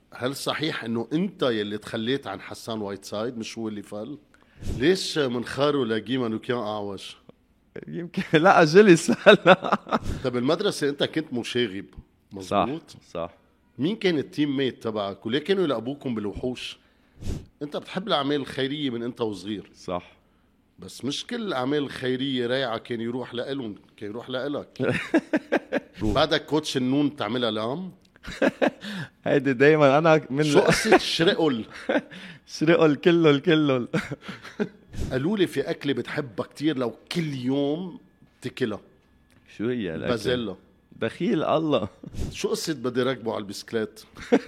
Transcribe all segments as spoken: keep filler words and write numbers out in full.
هل صحيح انه انت يلي تخليت عن حسان وايت سايد مش هو اللي فل؟ ليش منخاره لجيما وكان اعوج؟ يمكن لا جلس هلا. طب بالمدرسه انت كنت مشاغب مزبوط؟ صح صح. مين كان التيم ميت تبعك وليه كانوا يلقبوكم بالوحوش؟ انت بتحب الاعمال الخيريه من انت وصغير. صح. بس مش كل الاعمال الخيريه رايعه كان يروح لإلهم، كان يروح لإلك. بعدك كوتش النون تعملها لام. هيدي دايما انا من شو قصه شرقل؟ شرقل كله الكله. قالوا لي في اكله بتحبها كتير لو كل يوم تاكلها. شو هي الأكلة؟ بازيلا. دخيل الله. شو قصة بدي ركبه على البسكليت؟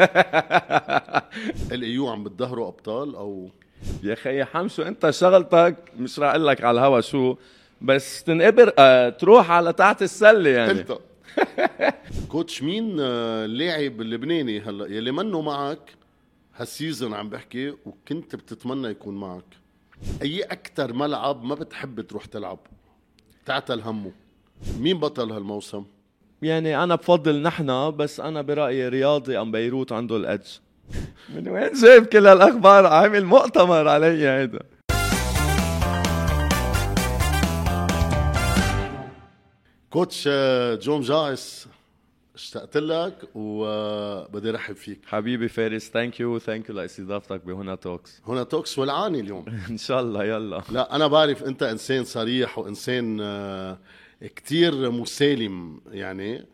الايو عم بتدهروا ابطال او يا خي حمشو انت شغلتك مش راح اقول لك على الهوا شو، بس تنقبر اه تروح على تحت السله يعني. انت كوتش مين اللاعب اللبناني هلا يلي منه معك هالسيزون عم بحكي وكنت بتتمنى يكون معك؟ اي اكتر ملعب ما بتحب تروح تلعب تعتل همه؟ مين بطل هالموسم؟ يعني انا بفضل نحنا، بس انا برايي رياضي ام بيروت عنده الادج. من وين جايب كل هالاخبار؟ عامل مؤتمر علي هيدا. كوتش جون جايس، اشتقت لك وبدي رحب فيك حبيبي فارس. ثانك يو ثانك يو لاستضافتك بهنا توكس. هنا توكس ولعاني اليوم. ان شاء الله. يلا. لا انا بعرف انت انسان صريح وانسان كتير مسالم يعني،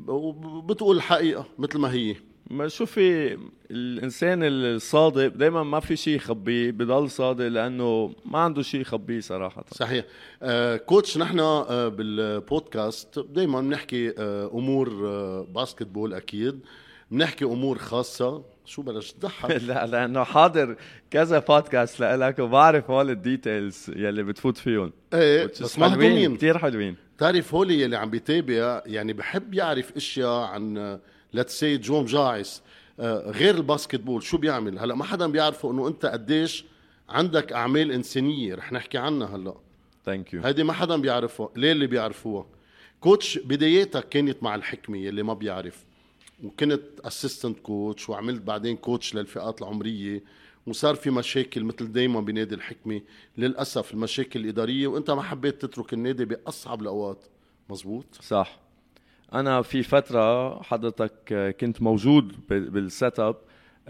وبتقول الحقيقة مثل ما هي. ما شوفي الانسان الصادق دايما ما في شيء يخبيه، بضل صادق لانه ما عنده شيء يخبيه صراحه. صحيح. آه كوتش نحن آه بالبودكاست دايما بنحكي آه امور آه باسكتبول، اكيد بنحكي امور خاصه. شو بلش تضحك؟ لا لانه حاضر كذا بودكاست لك وبعرف هول الديتيلز يلي بتفوت فيهم. ايه بس مهضومين كتير حلوين. تعرف هولي يلي عم بيتابع يعني بحب يعرف اشياء عن ليتس سي جون جايس آه غير الباسكتبول. شو بيعمل هلا؟ ما حدا بيعرفه انه انت قديش عندك اعمال انسانيه، رح نحكي عنها هلا. ثانك يو. هيدي ما حدا بيعرفها. ليه اللي بيعرفوها؟ كوتش بداياتك كانت مع الحكمه يلي ما بيعرف، وكنت اسيستنت كوتش وعملت بعدين كوتش للفئات العمريه، وصار في مشاكل مثل دايما بنادي الحكمه للاسف المشاكل الاداريه، وانت ما حبيت تترك النادي باصعب الاوقات. مزبوط؟ صح. انا في فتره حضرتك كنت موجود بالسيت اب،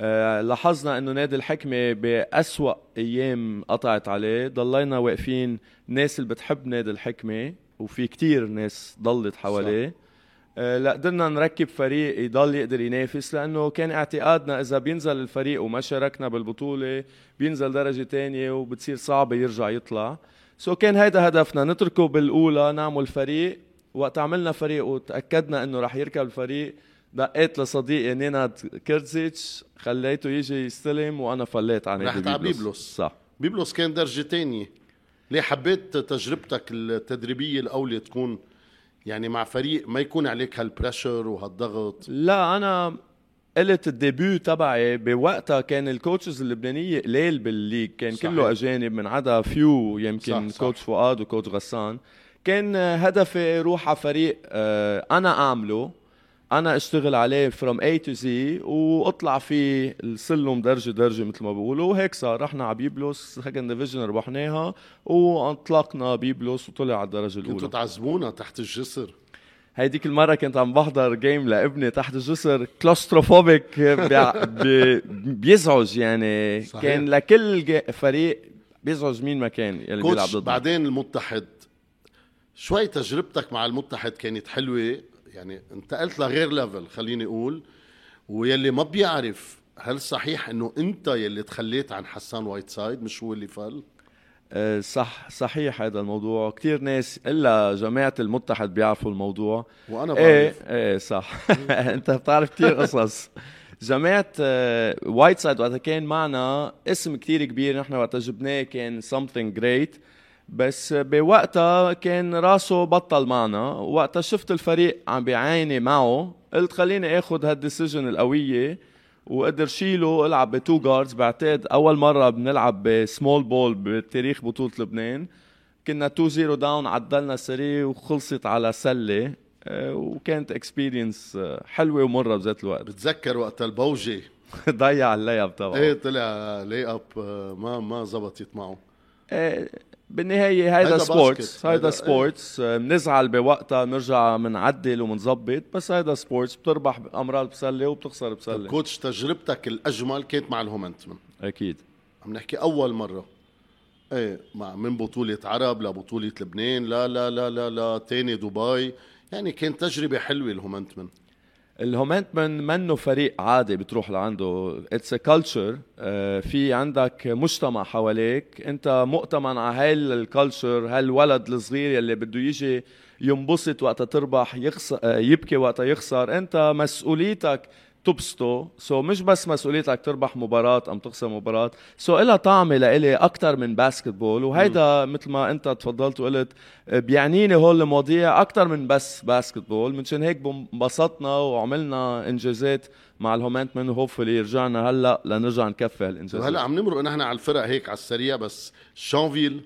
لاحظنا انه نادي الحكمه بأسوأ ايام قطعت عليه، ضلينا واقفين ناس اللي بتحب نادي الحكمه وفي كتير ناس ضلت حواليه. لا قدرنا نركب فريق يضل يقدر ينافس، لانه كان اعتقادنا اذا بينزل الفريق وما شاركنا بالبطوله بينزل درجه تانية وبتصير صعبه يرجع يطلع. سو كان هيدا هدفنا، نتركه بالاولى نعمل فريق. وقت عملنا فريق وتاكدنا انه راح يركب الفريق، دقيت لصديقي نيناد كيرزيتش خليته يجي يستلم وانا فليت على نادي بيبلوس. بيبلوس. صح. بيبلوس كان درجه تانية. ليه حبيت تجربتك التدريبيه الاولى تكون يعني مع فريق ما يكون عليك هالبريشر وهالضغط؟ لا انا قلت الديبيو تبعي بوقتها كان الكوتشز اللبنانيه قليل بالليج، كان صحيح. كله اجانب من عدا فيو يمكن. صح كوتش صح. فؤاد وكوتش غسان. كان هدفي روح على فريق انا اعمله، انا اشتغل عليه from A to Z واطلع في السلم درجه درجه مثل ما بيقولوا. وهيك صار. رحنا على بيبلوس سكند ديفيجن ربحناها وانطلقنا بيبلوس وطلع على الدرجه الاولى. كنتوا تعذبونا تحت الجسر. هيديك المره كنت عم بحضر جيم لابني تحت الجسر، كلاستروفوبيك بي بيزعج يعني. صحيح. كان لكل فريق بيزعج مين ما كان يلي بيلعب ضده. بعدين المتحد، شوي تجربتك مع المتحد كانت حلوه يعني، انتقلت لغير ليفل خليني اقول. ويلي ما بيعرف، هل صحيح انه انت يلي تخليت عن حسان وايت سايد مش هو اللي فل؟ أه صح صحيح. هذا الموضوع كتير ناس الا جماعه المتحد بيعرفوا الموضوع، وانا بعرف. ايه ايه صح. انت بتعرف كتير قصص. جماعه وايت سايد وقتها كان معنا اسم كتير كبير، نحن وقتها جبناه كان something great، بس بوقتها كان راسه بطل معنا. وقتها شفت الفريق عم بيعاني معه، قلت خليني اخد هالديسيجن القوية وقدر شيله العب بتو جاردز. بعتقد اول مرة بنلعب بسمول بول بتاريخ بطولة لبنان. كنا تو زيرو داون، عدلنا سري وخلصت على سلة، وكانت اكسبيرينس حلوة ومرة بذات الوقت. بتذكر وقت البوجي ضيع اللياب تبعه. ايه طلع لي اب ما ما زبطت معه. إيه بالنهاية هيدا سبورتس، هيدا سبورتس بنزعل بوقتها بنرجع بنعدل وبنظبط، بس هيدا سبورتس بتربح امرات بسله وبتخسر بسله. كوتش تجربتك الاجمل كانت مع الهومنتمن؟ اكيد عم نحكي اول مره ايه مع من بطوله عرب لبطوله لبنان لا لا لا لا لا تاني دبي، يعني كانت تجربه حلوه الهومنتمن. الهومنتمن منه فريق عادي بتروح لعنده، اتس ا كلتشر. في عندك مجتمع حواليك، انت مؤتمن على هاي الكلتشر. هالولد الصغير يلي بده يجي ينبسط وقتها تربح، يخسر يبكي وقتها يخسر، انت مسؤوليتك تبسطه. سو so مش بس مسؤوليتك تربح مباراة أم تخسر مباراة، سو so إلها طعمة لإلي أكتر من باسكتبول. وهيدا مثل ما أنت تفضلت وقلت بيعنيني هول المواضيع أكتر من بس باسكتبول. منشان هيك انبسطنا وعملنا إنجازات مع الهومنتمن، وهوفلي رجعنا هلأ لنرجع نكفي هالإنجازات. هلأ عم نمرق نحن على الفرق هيك على السريع. بس شانفيل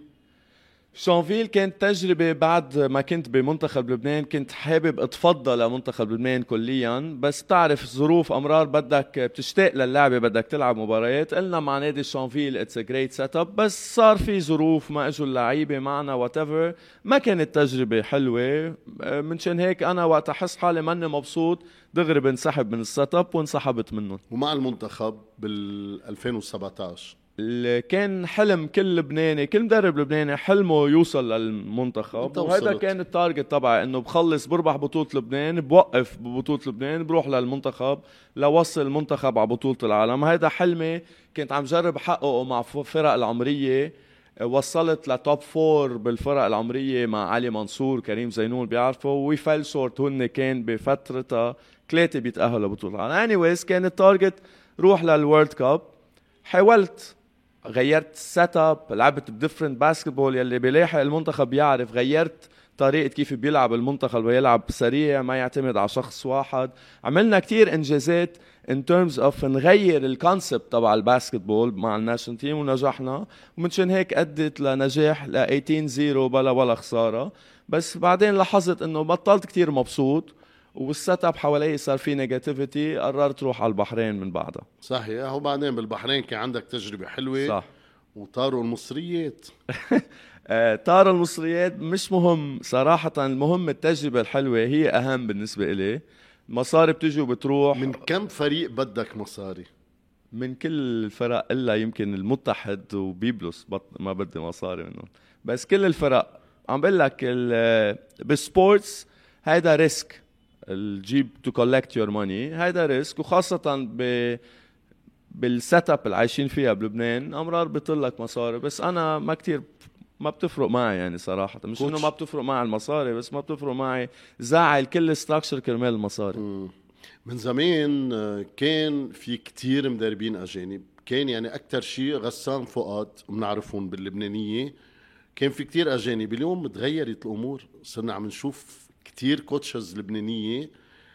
شانفيل كانت تجربة بعد ما كنت بمنتخب لبنان، كنت حابب اتفضل لمنتخب لبنان كليا، بس تعرف ظروف امرار بدك بتشتاق للعبة، بدك تلعب مباريات. قلنا مع نادي شانفيل اتس ا جريت سيت اب، بس صار في ظروف ما اجوا اللعيبة معنا واتيفر، ما كانت تجربة حلوة. منشان هيك انا وقت احس حالي ماني مبسوط دغري بنسحب من السيت اب، وانسحبت منهم. ومع المنتخب بال ألفين وسبعطعش اللي كان حلم كل لبناني، كل مدرب لبناني حلمه يوصل للمنتخب، وهذا كان التارجت تبعي، انه بخلص بربح بطولة لبنان، بوقف ببطولة لبنان، بروح للمنتخب لوصل المنتخب على بطولة العالم. هذا حلمي كنت عم جرب حققه مع فرق العمرية. وصلت لتوب فور بالفرق العمرية مع علي منصور، كريم زينون بيعرفوا، ويفل شورت هن كان بفترتها ثلاثة بيتأهلوا لبطولة العالم. anyways كان التارجت روح للورلد كاب. حاولت، غيرت سيت اب، لعبت بديفرنت باسكتبول يلي بيلاحق المنتخب يعرف، غيرت طريقة كيف بيلعب المنتخب، ويلعب سريع ما يعتمد على شخص واحد. عملنا كتير انجازات in terms of نغير الكونسبت تبع الباسكتبول مع الناشن تيم، ونجحنا. ومنشان هيك ادت لنجاح ل ثمانية عشر صفر بلا ولا خسارة. بس بعدين لاحظت انه بطلت كتير مبسوط، والسيت اب حوالي صار في نيجاتيفيتي، قررت روح على البحرين من بعدها. صحيح. وبعدين بالبحرين كان عندك تجربة حلوة. صح. وطاروا المصريات. طاروا المصريات مش مهم صراحة، المهم التجربة الحلوة هي أهم بالنسبة إلي. مصاري بتجي وبتروح. من كم فريق بدك مصاري؟ من كل الفرق إلا يمكن المتحد وبيبلوس ما بدي مصاري منهم، بس كل الفرق. عم بقول لك بالسبورتس هيدا ريسك، الجيب تو كولكت يور ماني، هيدا ريسك. وخاصة ب بالسيت اب اللي عايشين فيها بلبنان، امرار بيطلك مصاري، بس انا ما كتير ما بتفرق معي يعني صراحة. مش انه ما بتفرق معي المصاري، بس ما بتفرق معي زعل كل ستراكشر كرمال المصاري. مم. من زمان كان في كتير مدربين اجانب، كان يعني اكتر شيء غسان فؤاد بنعرفهم باللبنانية، كان في كتير اجانب. اليوم تغيرت الامور، صرنا عم نشوف كتير كوتشز لبنانية،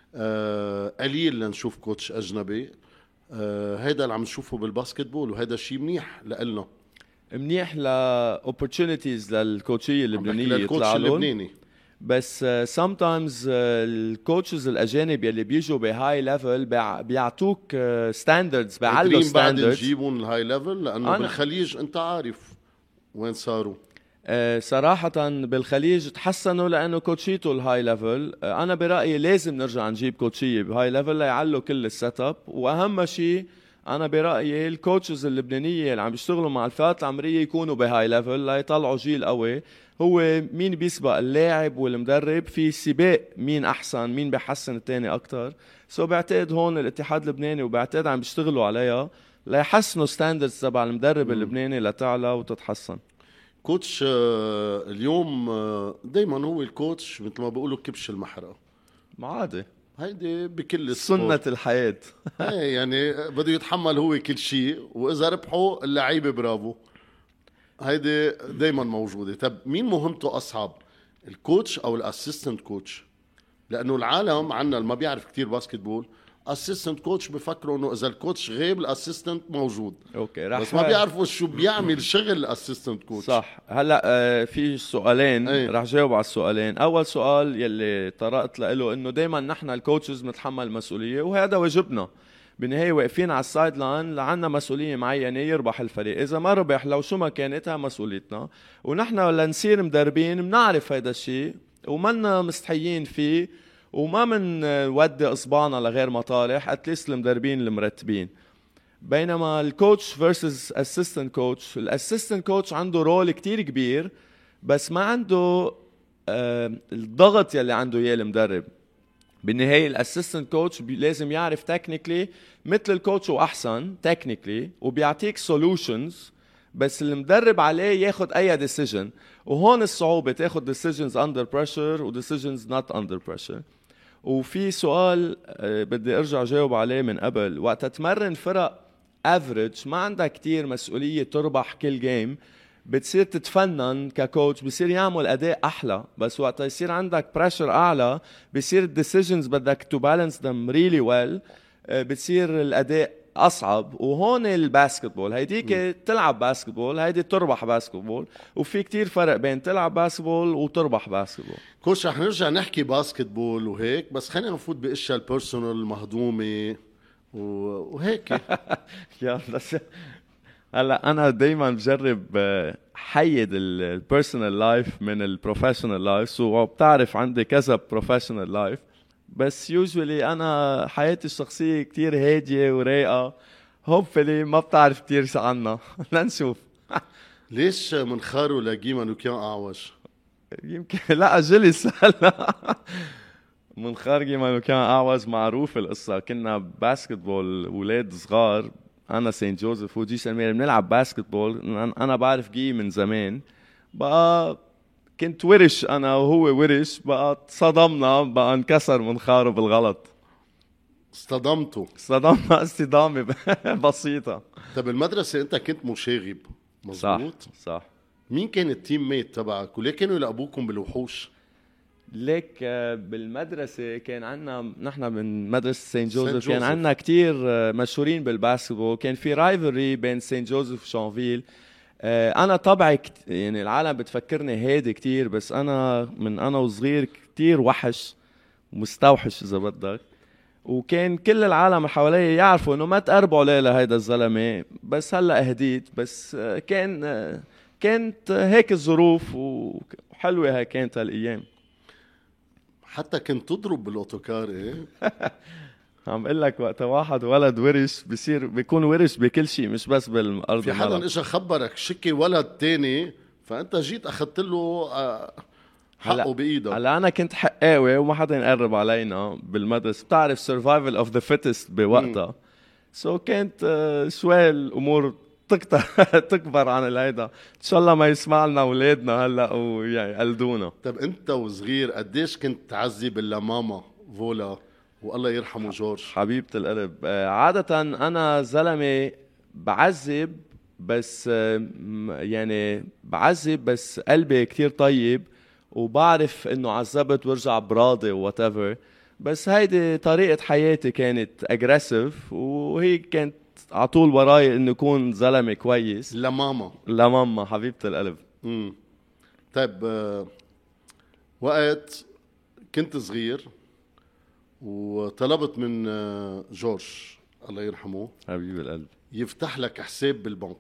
آه قليل لنشوف كوتش اجنبي. آه هيدا اللي عم نشوفه بالباسكتبول، وهيدا شيء منيح لإلنا، منيح لأوبورتونيتيز للكوتشية اللبنانية للكوتش اللبناني. بس sometimes الكوتشز الأجانب يلي بيجوا بهاي ليفل بيعطوك ستاندردز، بيعلوا ستاندردز. بعد نجيبون الهاي ليفل لأنه أنا بالخليج أنت عارف وين صاروا. أه صراحة بالخليج تحسنوا لأنه كوتشيتو الهاي ليفل. أه أنا برأيي لازم نرجع نجيب كوتشية بهاي ليفل ليعلوا كل السيت اب. وأهم شيء أنا برأيي الكوتشز اللبنانية اللي عم بيشتغلوا مع الفئات العمرية يكونوا بهاي ليفل ليطلعوا جيل قوي. هو مين بيسبق اللاعب والمدرب في سباق، مين أحسن، مين بيحسن التاني أكتر. سو بعتقد هون الاتحاد اللبناني وبعتقد عم بيشتغلوا عليها ليحسنوا ستاندردز تبع المدرب اللبناني لتعلى وتتحسن. كوتش اليوم دايما هو الكوتش مثل ما بيقولوا كبش المحرقة، ما عادي، هيدي بكل سنة الحياة. ايه يعني بده يتحمل هو كل شيء، واذا ربحوا اللعيبه برافو، هيدي دايما موجوده. طب مين مهمته اصعب، الكوتش او الاسيستنت كوتش؟ لانه العالم عنا اللي ما بيعرف كتير باسكتبول، اسيستنت كوتش بفكروا انه اذا الكوتش غيب الاسيستنت موجود. اوكي رح بس ما بيعرفوا شو بيعمل شغل الاسيستنت كوتش. صح. هلا آه في سؤالين ايه؟ رح جاوب على السؤالين. اول سؤال يلي طرقت له انه دائما نحن الكوتشز نتحمل المسؤوليه، وهذا واجبنا. بالنهايه واقفين على السايد لاين، عندنا مسؤوليه معينه يربح الفريق، اذا ما ربح لو شو ما كانتها مسؤوليتنا، ونحن لنصير مدربين بنعرف هذا الشيء ومنا مستحيين فيه وما من ودي اصبعنا لغير مطالح، اتليست المدربين المرتبين. بينما الكوتش فيرسز اسيستنت كوتش، الاسيستنت كوتش عنده رول كتير كبير بس ما عنده آه الضغط يلي عنده اياه المدرب. بالنهايه الاسيستنت كوتش لازم يعرف تكنيكلي مثل الكوتش واحسن تكنيكلي وبيعطيك سولوشنز، بس المدرب عليه ياخد اي ديسيجن، وهون الصعوبه تاخد ديسيجنز اندر بريشر وديسيجنز نوت اندر بريشر. وفي سؤال آه بدي ارجع جاوب عليه من قبل، وقت تمرن فرق افريج ما عندها كتير مسؤوليه تربح كل جيم، بتصير تتفنن ككوتش، بصير يعمل اداء احلى، بس وقت يصير عندك بريشر اعلى بصير الديسيجنز بدك تو بالانس ذم ريلي ويل، بتصير الاداء اصعب. وهون الباسكتبول هيديك تلعب باسكتبول، هيدي تربح باسكتبول، وفي كتير فرق بين تلعب باسكتبول وتربح باسكتبول. كوتش رح نرجع نحكي باسكتبول وهيك، بس خلينا نفوت باشياء البيرسونال المهضومه وهيك. يلا هلا انا دايما بجرب حيد البيرسونال لايف من البروفيشنال لايف، وبتعرف عندي كذا بروفيشنال لايف، بس يوجولي انا حياتي الشخصيه كتير هاديه ورايقه، هوبفلي ما بتعرف كتير عنها. لنشوف. ليش منخاره لجيما وكان اعوج؟ يمكن لا جلس هلا منخار جيما وكان اعوج، معروف القصه. كنا باسكتبول اولاد صغار، انا سانت جوزيف وجي سمير بنلعب باسكتبول، انا بعرف جي من زمان، بقى كنت ورش انا وهو ورش، بقى صدمنا، بقى انكسر منخاره بالغلط. اصطدمته؟ صدمنا اصطدامه بسيطه. طب المدرسه انت كنت مشاغب مزبوط؟ صح صح. مين كان التيم ميت تبعك وليه كانوا يلقبوكم بالوحوش؟ ليك بالمدرسة كان عنا، نحن من مدرسة سانت جوزيف كان عنا كتير مشهورين بالباسكتبول، كان في رايفلري بين سانت جوزيف وشانفيل. أنا طبعي يعني العالم بتفكرني هادي كتير، بس أنا من أنا وصغير كتير وحش مستوحش إذا بدك، وكان كل العالم اللي حوالي يعرفوا إنه ما تقربوا عليه لهيدا الزلمة، بس هلأ هديت. بس كان كانت هيك الظروف وحلوة هاي كانت هالأيام. حتى كنت تضرب بالاوتوكار؟ ايه عم اقول لك وقت واحد ولد ورش بصير بيكون ورش بكل شيء مش بس بالارض. في حدا اجى خبرك شكي ولد تاني فانت جيت اخذت له حقه بايدك؟ هلا انا كنت حقاوي وما حدا يقرب علينا بالمدرسه، بتعرف سرفايفل اوف ذا فيتست بوقتها، سو so كانت شوي الامور تكتر تكبر عن الهيدا. ان شاء الله ما يسمع لنا اولادنا هلا ويقلدونا. طب انت وصغير قديش كنت تعذب بالله ماما فولا والله يرحمه جورج؟ حبيبة القلب، عادة انا زلمة بعذب، بس يعني بعذب بس قلبي كتير طيب، وبعرف انه عذبت وارجع براضي واتيفر، بس هيدي طريقة حياتي كانت اجريسيف، وهي كانت عطول وراي انه يكون زلمه كويس. لماما لماما حبيبه القلب. امم طيب آه، وقت كنت صغير وطلبت من آه، جورج الله يرحمه حبيب القلب يفتح لك حساب بالبنك.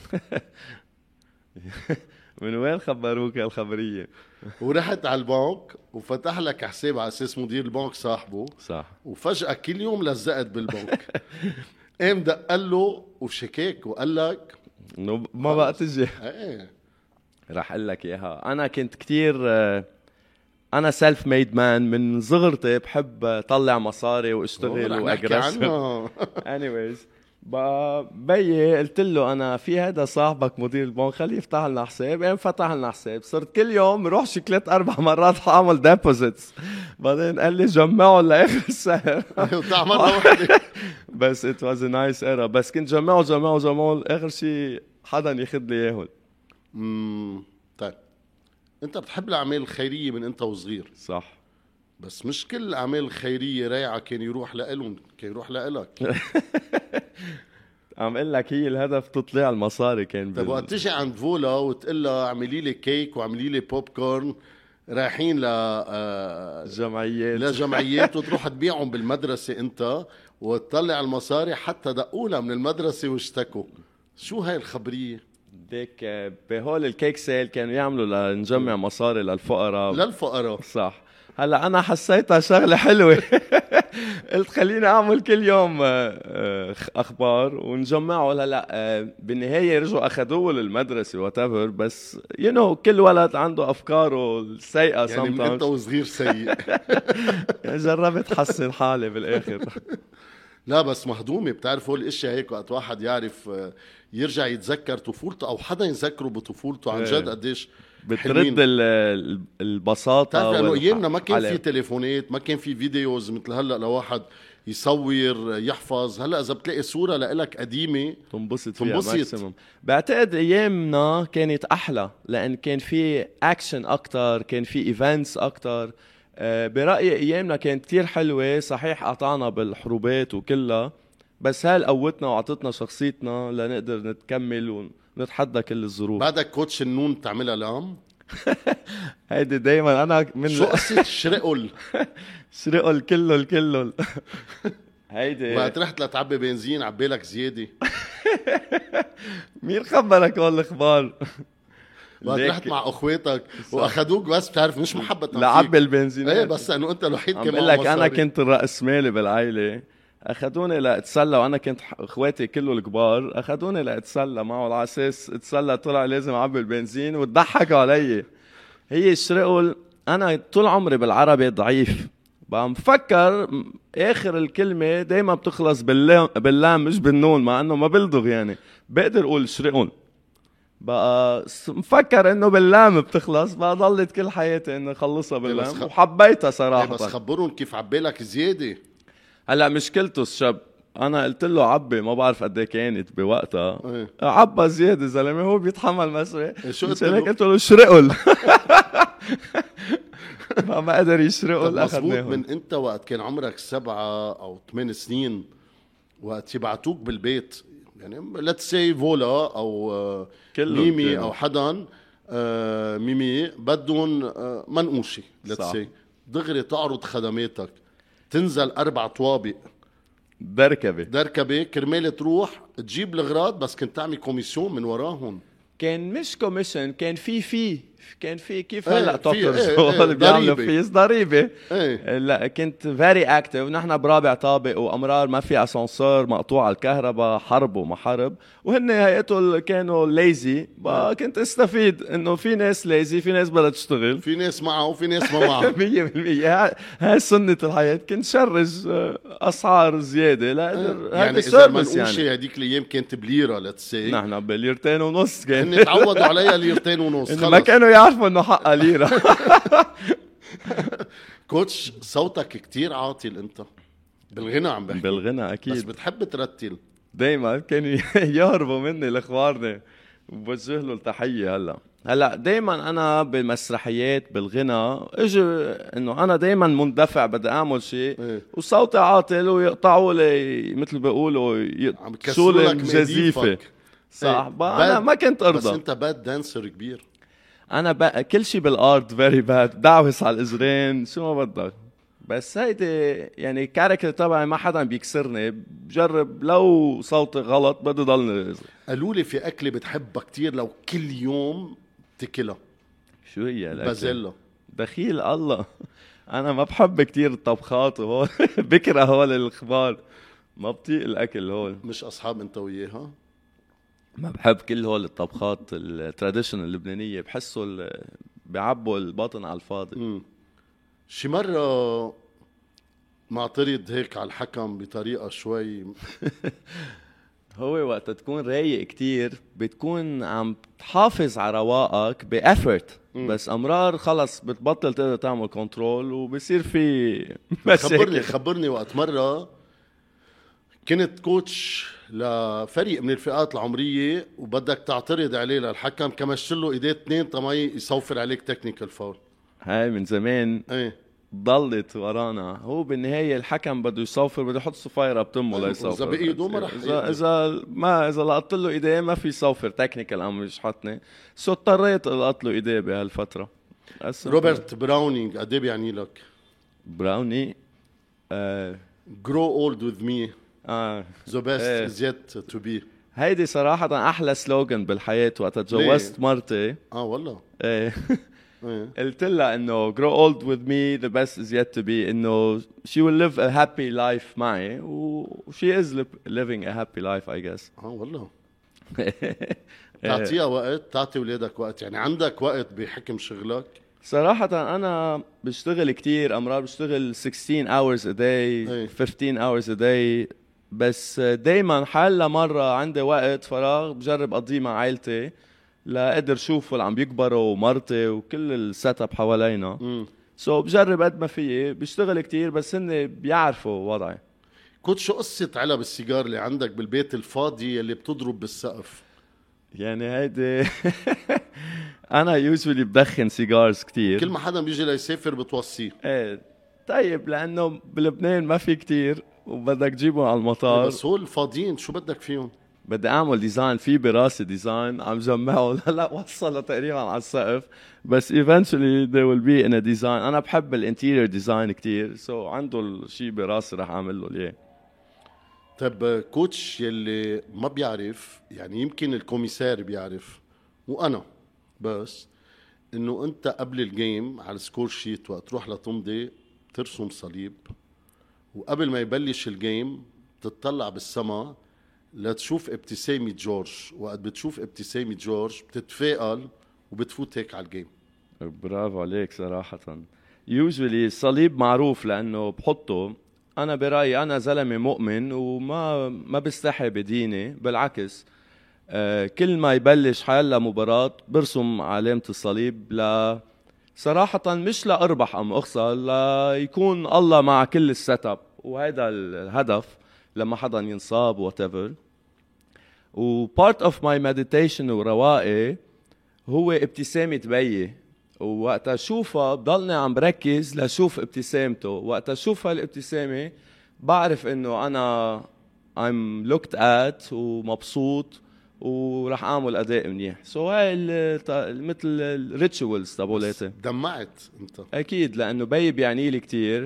من وين خبروك هالخبريه؟ ورحت على البنك وفتح لك حساب على اساس مدير البنك صاحبه. صح. وفجأة كل يوم لزقت بالبنك. قام دق له وشكاك وقال لك انه ما بقى تجي. ايه رح اقول لك اياها. انا كنت كتير انا سيلف ميد مان من صغرتي، بحب طلع مصاري واشتغل واجرس. anyways بقى بيي قلت له انا في هذا صاحبك مدير البنك خليه يفتح لنا حساب. قام فتح لنا حساب، صرت كل يوم روح شكلت اربع مرات حاعمل ديبوزيتس. بعدين قال لي جمعوا لاخر الشهر وتعمل وحده. بس ات واز ا نايس ايرا، بس كنت جمعوا جمعوا جمعوا اخر شيء حدا ياخذ لي اياهم. امم طيب انت بتحب الاعمال الخيريه من انت وصغير؟ صح. بس مش كل الاعمال الخيريه رايعه كان يروح لإلهم، كان يروح لإلك. عم اقول لك هي الهدف تطلع المصاري كان. طيب وقت تيجي عند فولا وتقول لها اعملي لي كيك واعملي لي بوب كورن، رايحين ل آه جمعيات لجمعيات وتروح تبيعهم بالمدرسه انت، وتطلع المصاري حتى دقونا من المدرسة واشتكوا. شو هاي الخبرية؟ ديك بهول الكيك سيل كانوا يعملوا لنجمع مصاري للفقراء. للفقراء صح. هلا انا حسيتها شغله حلوه. قلت خليني اعمل كل يوم اخبار ونجمعه. هلا بالنهايه رجعوا اخذوه للمدرسه واتيفر، بس يو you know, كل ولد عنده افكاره السيئه. يعني من انت وصغير سيء. جربت حسن حالي بالاخر. لا بس مهضومه، بتعرفوا الاشياء هيك وقت واحد يعرف يرجع يتذكر طفولته او حدا يذكره بطفولته عن جد قديش بترد البساطه. بتعرف انه ايامنا ما كان في تليفونات، ما كان في فيديوز مثل هلا لواحد يصور يحفظ. هلا اذا بتلاقي صوره لإلك قديمه تنبسط فيها ماكسيموم. بعتقد ايامنا كانت احلى لان كان في اكشن اكتر، كان في ايفنتس اكتر. أه برايي ايامنا كانت كتير حلوه. صحيح قطعنا بالحروبات وكلها، بس هال قوتنا وعطتنا شخصيتنا لنقدر نتكمل ونتحدى كل الظروف. بعدك كوتش النون تعملها لام. هيدي دايما انا من شو قصة شرقل؟ شرقل كله الكله. هيدي وقت رحت لتعبي بنزين عبالك زيادة. مين خبرك هول الاخبار؟ وقت رحت مع اخواتك واخذوك بس بتعرف مش محبة لعبي البنزين. ايه بس انه انت الوحيد كمان. بقول لك انا كنت الراس مالي بالعائله، اخذوني لاتسلى وانا كنت اخواتي كله الكبار، اخذوني لاتسلى معه على اساس اتسلى طلع لازم اعبي البنزين وتضحكوا علي. هي الشرقل. انا طول عمري بالعربي ضعيف، بقى مفكر اخر الكلمه دايما بتخلص باللام باللام مش بالنون، مع انه ما بلدغ يعني بقدر اقول شرقل. بقى مفكر انه باللام بتخلص، بقى ضلت كل حياتي انه خلصها باللام. خ... وحبيتها صراحه. بس خبرهم كيف عبالك زياده. هلا مشكلته الشاب، انا قلت له عبي ما بعرف قد ايه كانت بوقتها. ايه. عبى زياده زلمه، هو بيتحمل مسؤوليه. شو قلت له؟ قلت له شرقل. ما ما قدر يشرقل. اخذناه من انت وقت كان عمرك سبعة او ثمان سنين، وقت يبعتوك بالبيت يعني ليتس سي فولا او ميمي كله. او حدا آه ميمي بدهم آه منقوشه ليتس سي، دغري تعرض خدماتك، تنزل اربع طوابق دركبه دركبه كرمال تروح تجيب الغراض، بس كنت تعمل كوميسيون من وراهم. كان مش كوميشن، كان في في كان في كيف هلا ايه توكرز ايه هول ايه بيعملوا فيس ضريبه. ايه. لا كنت فيري اكتف. نحن برابع طابق وامرار ما في اسانسور، مقطوع الكهرباء، حرب وما حرب، وهن هيئتهم كانوا ليزي. كنت استفيد انه في ناس ليزي، في ناس بدها تشتغل، في ناس معه وفي ناس ما معه. مية بالمية. هاي سنة الحياة. كنت شرج اسعار زيادة لا يعني اذا منقوشه هديك الايام كانت بليره لتسي، نحن بليرتين ونص كان هن تعودوا عليها ليرتين ونص خلص. ما كانوا يعرفوا انه حقها ليرة. كوتش صوتك كتير عاطل انت بالغنى، عم بحكي بالغنى اكيد، بس بتحب ترتل. دايما كانوا يهربوا مني الاخبارني، وبوجه له التحيه. هلا هلا دايما انا بالمسرحيات بالغنى اجى انه انا دايما مندفع بدي اعمل شيء ايه. وصوتي عاطل ويقطعوا لي مثل بيقولوا يقصوا لي الجزيفه. صح. ايه. انا ما كنت ارضى. بس انت باد دانسر كبير. انا بقى كل شيء بالارت فيري باد، دعوس على الاجرين شو ما بدك. بس هيدي يعني كاركتر تبعي ما حدا بيكسرني، بجرب لو صوتي غلط بدي ضلني. قالوا لي في اكله بتحبها كتير لو كل يوم تاكلها. شو هي الاكله؟ بازيلا. دخيل الله. انا ما بحب كتير الطبخات وهول. بكره هول الاخبار، ما بطيق الاكل هول. مش اصحاب انت وياها؟ ما بحب كل هول الطبخات التراديشنال اللبنانيه، بحسوا بيعبوا الباطن على الفاضي. امم شي مرة معترض هيك على الحكم بطريقة شوي. هو وقت تكون رايق كتير بتكون عم تحافظ على رواقك بأفرت، بس أمرار خلص بتبطل تقدر تعمل كنترول وبصير في مشاكل. خبرني خبرني وقت مرة كنت كوتش لفريق من الفئات العمرية وبدك تعترض عليه للحكم، كمشت له ايديه اثنين طمي يصوفر عليك تكنيكال فاول. هاي من زمان. ايه ضلت ورانا. هو بالنهاية الحكم بده يصوفر، بده يحط صفايرة بتمه لا يصوفر. إذا بإيده ما رح إذا إذا ما إذا لقطت له إيديه ما في صوفر تكنيكال أم مش حطني، سو اضطريت لقط له إيديه بهالفترة. روبرت براونينج قد ايه بيعني لك؟ براوني آه grow old with me اه the best إيه. is yet to be. هيدي صراحة أحلى سلوغن بالحياة. وقت تجوزت مرتي اه والله ايه ايه قلت لها إنه grow old with me the best is yet to be، إنه she will live a happy life معي و she is li- living a happy life I guess. اه والله. تعطيها وقت، تعطي ولادك وقت، يعني عندك وقت بحكم شغلك؟ صراحة أنا بشتغل كتير أمرار، بشتغل sixteen hours a day إيه. fifteen hours a day، بس دايما حال مرة عندي وقت فراغ بجرب أقضيه مع عائلتي لأقدر شوف اللي عم بيكبروا ومرتي وكل السيت اب حوالينا. امم سو so بجرب قد ما فيي، بشتغل كتير بس هن بيعرفوا وضعي. كنت شو قصة علب السيجار اللي عندك بالبيت الفاضي اللي بتضرب بالسقف؟ يعني هيدي أنا يوجولي بدخن سيجارز كتير. كل ما حدا بيجي ليسافر بتوصيه. ايه طيب لأنه بلبنان ما في كتير وبدك تجيبهم على إيه المطار. بس هو الفاضيين شو بدك فيهم؟ بدي اعمل ديزاين في براسي ديزاين عم جمعه هلا وصل تقريبا على السقف، بس eventually they will be in a design. انا بحب الانتيريور ديزاين كتير، سو so عنده الشيء براسي رح اعمل له اياه. طيب كوتش يلي ما بيعرف، يعني يمكن الكوميسار بيعرف وانا بس، انه انت قبل الجيم على السكور شيت وقت تروح لتمضي ترسم صليب، وقبل ما يبلش الجيم تتطلع بالسما لتشوف ابتسامة جورج، وقت بتشوف ابتسامة جورج بتتفائل وبتفوت هيك على الجيم. برافو عليك صراحة. يوجولي الصليب معروف لأنه بحطه، أنا برأيي أنا زلمة مؤمن وما ما بستحي بديني، بالعكس آه كل ما يبلش حال مباراة برسم علامة الصليب ل صراحة مش لأربح أم أخسر، ليكون الله مع كل السيت اب، وهذا الهدف لما حدا ينصاب whatever. و part of my meditation ورواقي هو ابتسامة بيي، ووقت أشوفها بضلني عم بركز لشوف ابتسامته، وقت أشوف هالابتسامة بعرف إنه أنا I'm looked at ومبسوط ورح أعمل أداء منيح. سو so هاي مثل الريتشوالز تبعولاتي. دمعت انت؟ أكيد لأنه بيي بيعني لي كتير،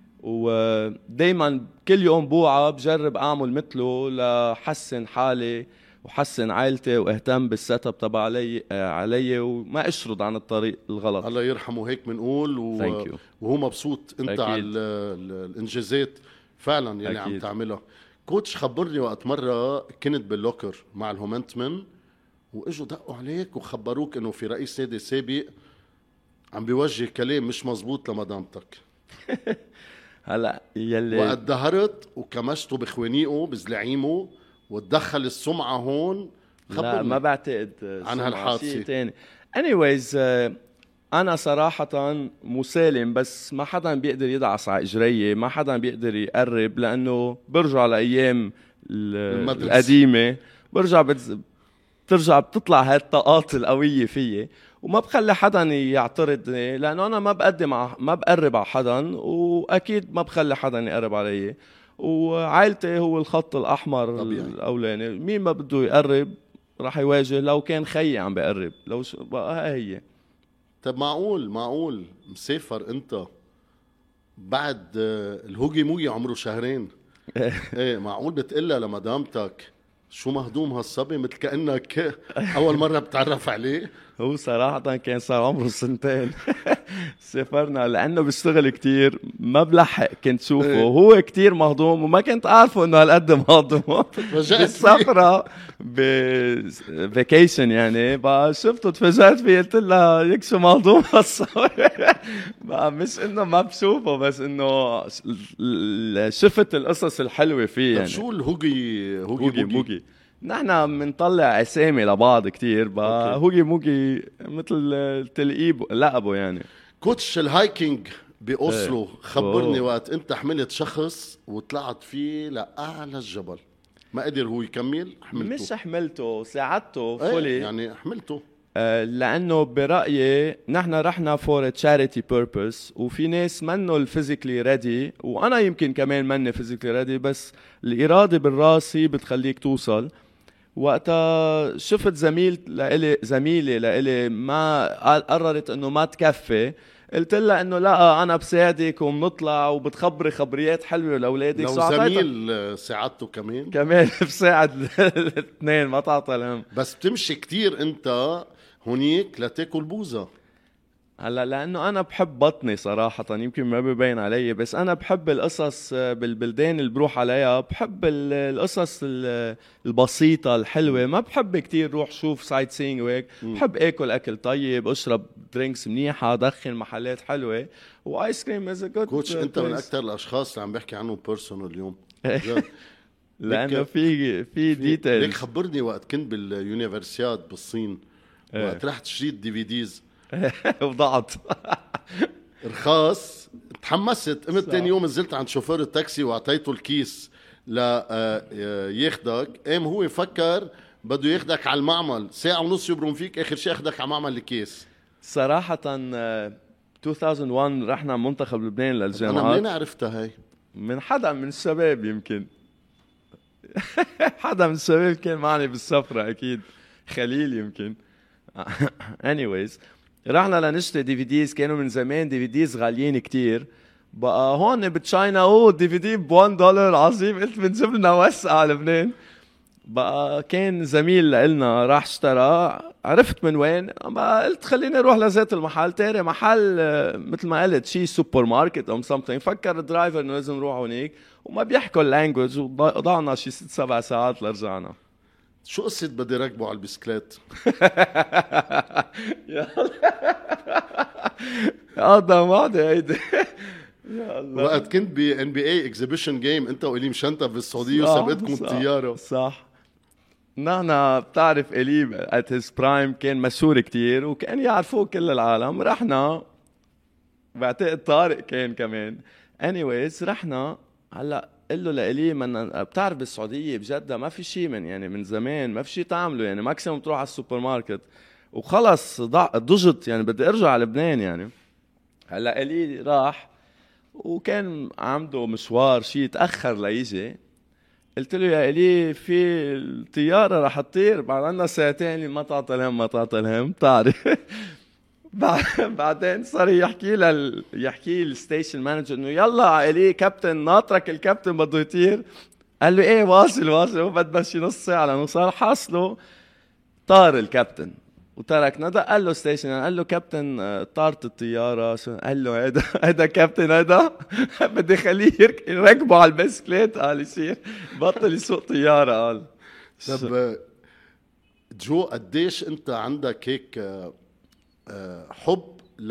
ودايما كل يوم بوعى بجرب أعمل مثله لحسن حالي وحسن عائلتي واهتم بالسيت اب تبع علي علي وما اشرد عن الطريق الغلط. الله يرحمه هيك بنقول و... وهو مبسوط انت أكيد. على ال... ال... الانجازات فعلا يلي عم تعملها. كوتش خبرني وقت مره كنت باللوكر مع الهومنتمن واجوا دقوا عليك وخبروك انه في رئيس نادي سابق عم بيوجه كلام مش مزبوط لمدامتك. هلا يلي وقت دهرت وكمشته بخوانيقه بزلعيمه وتدخل السمعة هون. خبرني. لا ما بعتقد عن هالحادثة تاني. anyways أنا صراحة مسالم، بس ما حدا بيقدر يدعس على إجريه، ما حدا بيقدر يقرب، لأنه برجع لأيام القديمة، برجع بتز... بترجع بتطلع هالطاقات القوية فيي، وما بخلي حدا يعترضني، لأنه أنا ما بقدم ع... ما بقرب على حدا، وأكيد ما بخلي حدا يقرب علي، وعائلتي هو الخط الأحمر الأولاني. مين ما بده يقرب راح يواجه، لو كان خيي عم بقرب، لو ش... بقى هي. طب معقول معقول مسافر أنت بعد الهوجي موجي عمره شهرين ايه معقول بتقلها لمدامتك شو مهضوم هالصبي مثل كأنك أول مرة بتعرف عليه؟ هو صراحة كان صار عمره سنتين. سافرنا لأنه بيشتغل كتير، ما بلحق كنت شوفه. إيه. هو كتير مهضوم وما كنت أعرفه إنه هالقد مهضوم. بالسفرة بفاكيشن يعني بقى شفته تفاجأت فيه، قلت لها يك شو مهضوم هالصبي. بقى مش إنه ما بشوفه، بس إنه شفت القصص الحلوة فيه يعني. شو الهوجي هوجي, هوجي موجي؟ نحنا منطلع اسامي لبعض كتير بقى. هوجي موجي مثل تلقيب لقبه يعني. كوتش الهايكينج بأوسلو ايه. خبرني. أوه. وقت انت حملت شخص وطلعت فيه لأعلى الجبل ما قدر هو يكمل، حملته؟ مش حملته، ساعدته ايه فولي يعني حملته. آه لأنه برأيي نحن رحنا فور تشاريتي بيربس، وفي ناس منه الفيزيكلي ريدي، وأنا يمكن كمان مني فيزيكلي ريدي، بس الإرادة بالراسي بتخليك توصل. وقتها شفت زميل لإلي زميلي لإلي ما قررت إنه ما تكفي، قلت لها انه لا انا بساعدك وبنطلع وبتخبري خبريات حلوه لاولادك. لو زميل ساعدته كمان كمان بساعد الاثنين ما تعطى الهم. بس بتمشي كتير انت هونيك لتاكل بوزة. هلا لانه انا بحب بطني صراحه، يمكن ما ببين علي، بس انا بحب القصص بالبلدان اللي بروح عليها، بحب القصص البسيطه الحلوه، ما بحب كتير روح شوف سايت سينج وهيك. بحب اكل اكل طيب، اشرب درينكس منيحه، ادخن محلات حلوه، وايس كريم از ا جود. كوتش انت من اكثر الاشخاص اللي عم بحكي عنهم بيرسونال اليوم. لانه في في ديتيلز. ليك خبرني وقت كنت باليونيفرسياد بالصين وقت رحت شريت دي في ديز وضعت رخاص، تحمست. قمت تاني يوم نزلت عند شوفير التاكسي واعطيته الكيس لا ياخدك. قام هو فكر بده ياخدك على المعمل، ساعة ونص يبرم فيك، اخر شيء اخدك على معمل الكيس. صراحة ألفين وواحد رحنا منتخب لبنان للجامعات. انا منين عرفتها هاي؟ من حدا من الشباب يمكن. حدا من الشباب كان معنا بالسفرة اكيد، خليل يمكن. anyways رحنا لنشتري دي في ديز، كانوا من زمان دي في ديز غاليين كتير. بقى هون بتشاينا اوه دي في دي ب واحد دولار، عظيم. قلت بنجيب لنا وسعة على لبنان. بقى كان زميل لنا راح اشترى، عرفت من وين، اما قلت خليني اروح لذات المحل. تاني محل مثل ما قلت شي سوبر ماركت او سمثينغ. فكر الدرايفر انه لازم نروح هونيك، وما بيحكوا اللانجوج، وضعنا شي ست سبع ساعات لرجعنا. شو قصة بدي ركبه على البسكليت؟ يا الله واحدة هيدي. يا الله. وقت كنت بي ان بي اي اكزيبيشن جيم انت وإلي مشنطة بالسعودية وسبقتكم الطيارة. صح. نحن بتعرف إلي at his prime كان مشهور كتير وكان يعرفوه كل العالم. رحنا بعتقد طارق كان كمان. anyways رحنا. هلا قل له لإلي من بتعرف بالسعودية بجدة ما في شيء من يعني من زمان ما في شيء تعمله، يعني ماكسيموم تروح على السوبر ماركت وخلص ضجت، يعني بدي ارجع على لبنان. يعني هلا إلي راح وكان عنده مشوار شيء تأخر ليجي. قلت له يا إلي في الطيارة رح تطير بعد عنا ساعتين. ما تعطى الهم ما تعطى الهم تعرف. بعدين صار يحكي لل يحكي الستيشن مانجر انه يلا إلي كابتن ناطرك، الكابتن بده يطير. قال له ايه واصل واصل، وبد بس شي نص ساعة لنوصل. حاصله طار الكابتن وتركنا. دق قال له ستيشن، قال له كابتن طارت الطيارة. قال له هيدا هيدا كابتن هيدا بدي خليه يركبه على البسكليت. قال يصير بطل يسوق طيارة. قال طب جو قديش انت عندك هيك حب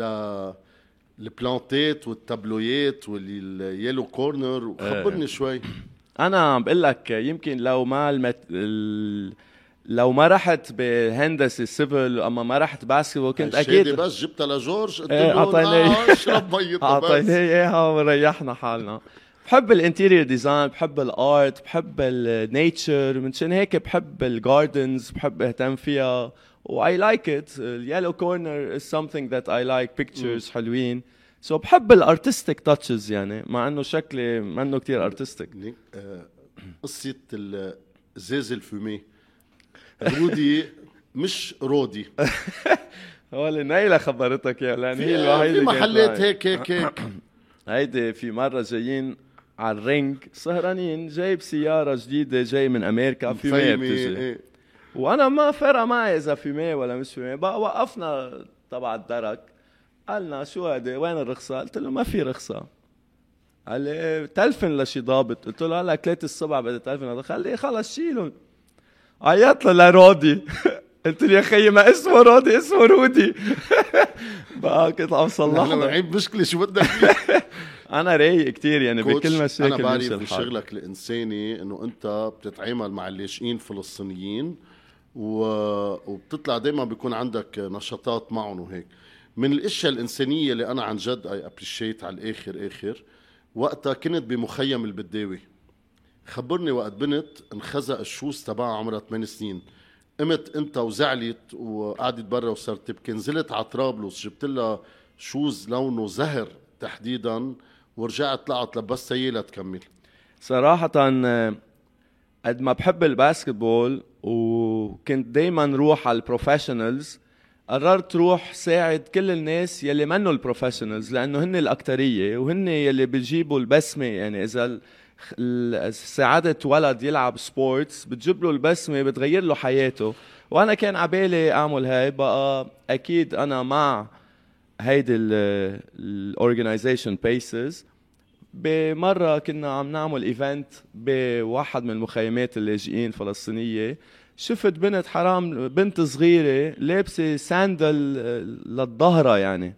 للبلانتات والتابلويات واليلو كورنر؟ خبرني شوي. انا عم بقول لك يمكن لو ما المت... ال... لو ما رحت بهندسه سيفل اما ما رحت باسكتبول كنت اكيد بس جبتها لجورج قلت له اعطيني اشرب ميته بس اعطيني اياها وريحنا حالنا. بحب الانتيريور ديزاين، بحب الارت، بحب النيتشر، منشان هيك بحب الجاردنز، بحب اهتم فيها و I like it. Yellow corner is something that I like. pictures حلوين. so بحب الارتستيك تاتشز، يعني مع انه شكلي ما انه كتير ارتستيك. قصة الزاز الفومي رودي مش رودي. هو اللي نايلة خبرتك يا لان هي الوحيدة في محلات هيك هيك هيك. هيدي في مرة جايين على الرينج سهرانين، جايب سيارة جديدة جاي من امريكا في مية بتجي، وانا ما فرق معي اذا في مية ولا مش في مية. بقى وقفنا تبع الدرك، قالنا شو هادي وين الرخصة؟ قلت له ما في رخصة. قال لي تلفن لشي ضابط. قلت له هلا ثلاثة الصبح بدي تلفن. قال لي خلص شيلهم. عيط له لرودي. قلت له يا خيي ما اسمه رودي اسمه رودي. بقى كنت عم صلح انا معيب مشكلة شو بدك. انا رايق كتير يعني بكل مشاكل. انا بعرف بشغلك الانساني انه انت بتتعامل مع اللاجئين فلسطينيين و... وبتطلع دايما بيكون عندك نشاطات معهم وهيك. من الاشياء الانسانيه اللي انا عن جد اي ابريشيت على الاخر اخر وقتها كنت بمخيم البداوي. خبرني وقت بنت انخزق الشوز تبعها عمرها ثمان سنين، قمت انت وزعلت وقعدت برا وصرت تبكي. نزلت على طرابلس جبت لها شوز لونه زهر تحديدا ورجعت طلعت لبستها هي لتكمل. صراحه قد ما بحب الباسكتبول وكنت دايما روح على البروفيشنالز، قررت روح ساعد كل الناس يلي منوا البروفيشنالز، لانه هن الاكتريه وهن يلي بيجيبوا البسمه. يعني اذا ال- ال- سعادة ولد يلعب سبورتس بتجيب له البسمه، بتغير له حياته. وانا كان عبالي اعمل هاي. بقى اكيد انا مع هيدي الاورجنايزيشن بيسز. بمره كنا عم نعمل ايفنت بواحد من المخيمات اللاجئين الفلسطينيه، شفت بنت حرام، بنت صغيره لابسه ساندل للظهره يعني،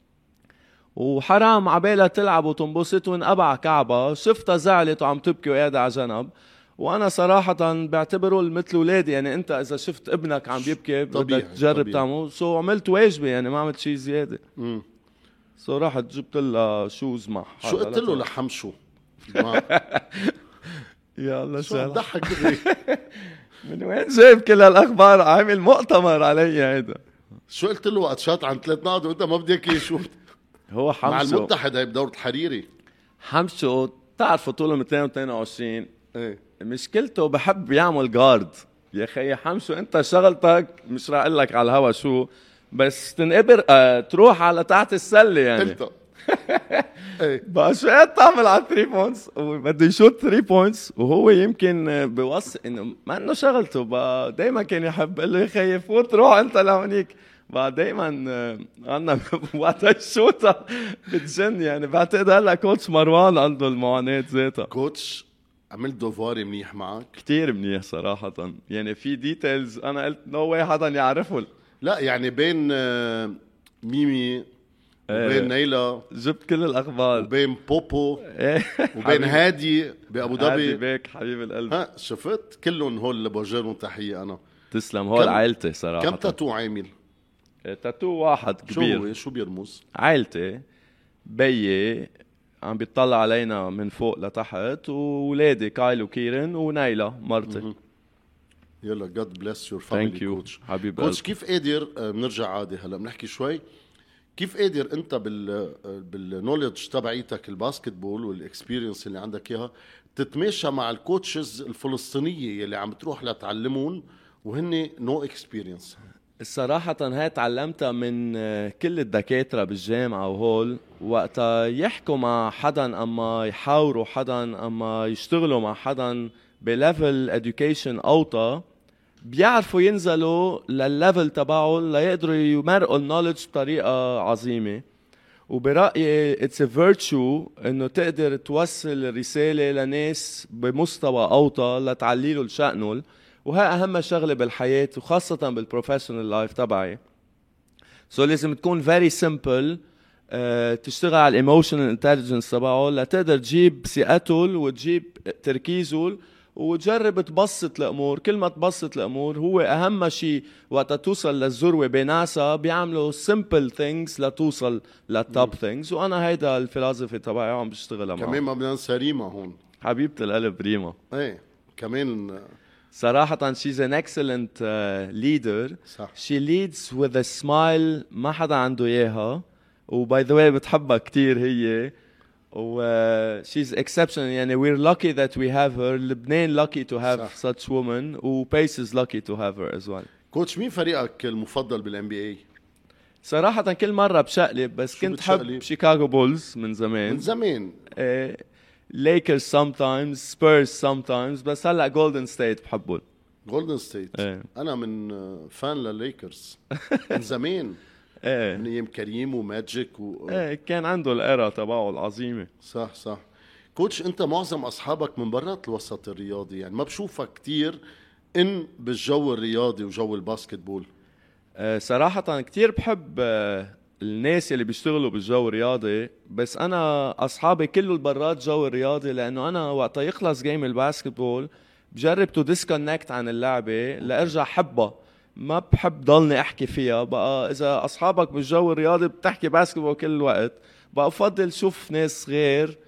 وحرام عبالها تلعب وتنبسط وانقبع كعبها. شفتها زعلت وعم تبكي وقاعده على جنب. وانا صراحه بعتبره مثل اولادي. يعني انت اذا شفت ابنك عم بيبكي بدك تجرب تعمل سو. عملت واجبي يعني، ما عملت شيء زياده. امم سو رحت جبت لها شوز مع حدا. شو قلت له لحمشو؟ يلا شو سهل. ضحك دغري. من وين جايب كل هالاخبار؟ عامل مؤتمر علي هيدا. شو قلت له وقت شاط عن ثلاث نقط وانت ما بدك اياه؟ شو هو حمشو مع المتحد هي بدورة حريري. حمشو بتعرفوا طوله مئتين واثنين وعشرين. ايه مشكلته بحب يعمل جارد. يا خي حمشو انت شغلتك مش راح اقول لك على الهوا شو، بس تنقبر اه تروح على تحت السله يعني. قلتها. ايه بقى شو قاعد تعمل على ثلاثة بوينتس وبده يشوت ثلاثة بوينتس، وهو يمكن بوص انه ما انه شغلته. بقى دائما كان يحب يقول له يا خي فوت روح انت لهونيك. بقى دائما عندنا وقت الشوطه بتجن يعني. بعتقد هلا كوتش مروان عنده المعاناه ذاتها. كوتش عملت دوفاري منيح معك كتير منيح صراحه. يعني في ديتيلز انا قلت نو واي حدا يعرفه. لا يعني بين آه، ميمي وبين نيلة جبت كل الاخبار. وبين بوبو ايه وبين هادي بأبو هادي ظبي. بيك حبيب القلب. ها شفت كلهم هول اللي بوجهلهم تحية أنا. تسلم. هول كم- عائلتي صراحه. كم تاتو عامل؟ تاتو واحد شو كبير. هو شو بيرمز؟ عائلتي بيي عم بيطلع علينا من فوق لتحت، وولادي كايل وكيرن ونايلا مرتي. يلا God bless your ثانك family يو coach. حبيب كوتش قلبي. كيف قادر آه، بنرجع عادي هلا بنحكي شوي، كيف قادر انت بال بالنولج تبعيتك الباسكتبول والاكسبيرينس اللي عندك اياها تتماشى مع الكوتشز الفلسطينيه اللي عم تروح لتعلمون وهن نو اكسبيرينس؟ الصراحة هاي تعلمتها من آه، كل الدكاترة بالجامعة وهول. وقتا يحكوا مع حدا أما يحاوروا حدا أما يشتغلوا مع حدا بليفل education أوطى، بيعرفوا ينزلوا للليفل تبعه ليقدروا يمرقوا النولج بطريقة عظيمة. وبرأيي it's a virtue انه تقدر توصل رسالة لناس بمستوى اوطى لتعليله لشأنه. وهي اهم شغلة بالحياة وخاصة بالبروفيشنال لايف تبعي. سو so لازم تكون very simple. uh, تشتغل على الايموشنال انتليجنس تبعه لتقدر تجيب ثقته وتجيب تركيزه، وتجرب تبسط الامور. كل ما تبسط الامور هو اهم شيء. وقت توصل للذروه بناسا بيعملوا simple things لتوصل للتوب things. وانا هيدا الفلسفه تبعي عم بشتغلها معه. كمان ما بدنا ننسى ريما هون. حبيبه القلب ريما. ايه كمان صراحة she's an excellent uh, leader. صح. She leads with a smile ما حدا عنده اياها. وباي ذا واي بتحبها كتير هي. و uh, she's exceptional. يعني we're lucky that we have her. لبنان lucky to have صح. such woman. و Pace is lucky to have her as well. كوتش مين فريقك المفضل بالان بي اي؟ صراحة كل مرة بشقلب، بس شو كنت حب بتشقلب؟ شيكاغو بولز من زمان. من زمان. ليكرز sometimes, Spurs sometimes، بس هلا جولدن ستيت بحبه. جولدن ستيت. ايه. انا من فان للليكرز من زمان، ايه من ايام كريم وماجيك و... ايه كان عنده الإيرا تبعه العظيمة. صح صح. كوتش انت معظم اصحابك من برات الوسط الرياضي، يعني ما بشوفك كتير ان بالجو الرياضي وجو الباسكتبول. أه صراحة كتير بحب أه الناس اللي بيشتغلوا بالجو الرياضي، بس أنا أصحابي كله برات جو الرياضي. لأنه أنا وقت يخلص جيم الباسكتبول بجرب تو ديسكونكت عن اللعبة لأرجع حبها. ما بحب ضلني أحكي فيها. بقى إذا أصحابك بالجو الرياضي بتحكي باسكتبول كل الوقت، بقى أفضل شوف ناس غير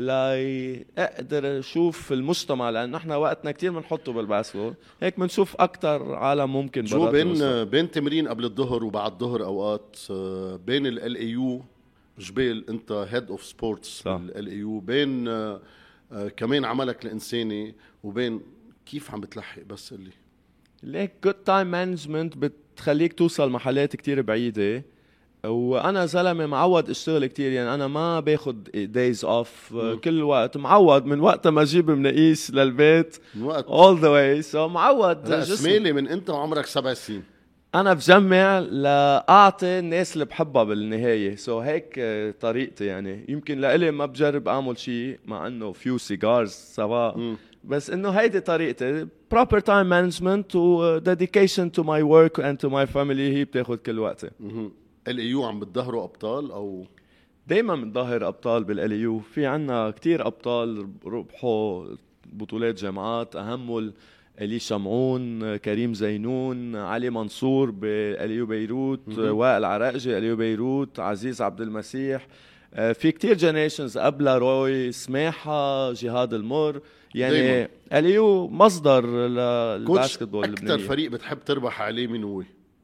لاقدر اشوف المجتمع. لان احنا وقتنا كتير بنحطه بالباسكتبول، هيك بنشوف اكتر عالم ممكن. جو بين بين تمرين قبل الظهر وبعد الظهر اوقات بين ال اي يو جبال، انت هيد اوف سبورتس ال اي يو، بين كمان عملك الانساني وبين كيف عم بتلحق؟ بس اللي ليك جود تايم مانجمنت بتخليك توصل محلات كتير بعيدة. وانا زلمه معود اشتغل كتير، يعني انا ما باخد دايز اوف كل وقت، معود من وقت ما اجيب منقيس للبيت من وقت all the way، so معود رأس جسمي. مالي من انت وعمرك سبع سنين. انا بجمع لاعطي الناس اللي بحبها بالنهايه، سو so هيك طريقتي. يعني يمكن لإلي ما بجرب اعمل شيء مع انه فيو سيجارز سوا، بس انه هيدي طريقتي. proper time management و dedication to my work and to my family هي بتاخد كل وقتي. الايو عم بتظهروا ابطال او دايما بنظهر ابطال بالاليو. في عنا كتير ابطال ربحوا بطولات جامعات، اهمهم الي شمعون، كريم زينون، علي منصور باليو بيروت، وائل عراقجي اليو بيروت، عزيز عبد المسيح. في كتير جنريشنز قبل، روي سماحه، جهاد المر. يعني اليو مصدر للباسكتبول اللبناني. اكثر فريق بتحب تربح عليه مين هو؟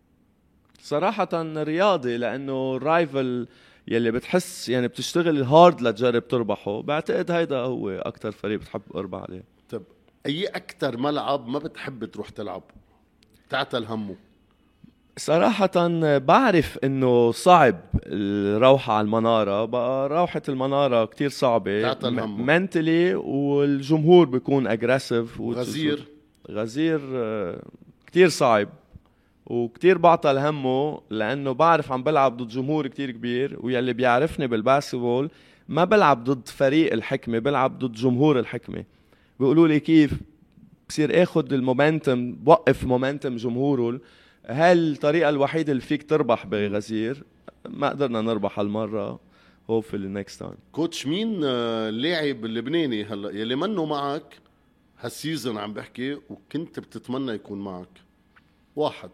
صراحة رياضي، لأنه رايفل يلي بتحس يعني بتشتغل هارد لتجرب تربحه. بعتقد هيدا هو أكتر فريق بتحب أربح عليه. طب أي أكتر ملعب ما بتحب تروح تلعب تعتل همه؟ صراحة بعرف إنه صعب الروحة على المنارة، بقى روحة المنارة كتير صعبة تعتل همه منتلي، والجمهور بيكون أجريسيف. وغزير غزير كتير صعب وكتير بعطل همه، لأنه بعرف عم بلعب ضد جمهور كتير كبير. ويلي بيعرفني بالباسكتبول ما بلعب ضد فريق الحكمة، بلعب ضد جمهور الحكمة. بيقولوا لي كيف بصير اخد المومنتم، بوقف مومنتم جمهوره. هل الطريقة الوحيدة اللي فيك تربح بغزير؟ ما قدرنا نربح هالمرة. hopefully next time. كوتش مين اللاعب اللبناني هلا يلي منه معك هالسيزن عم بحكي وكنت بتتمنى يكون معك؟ واحد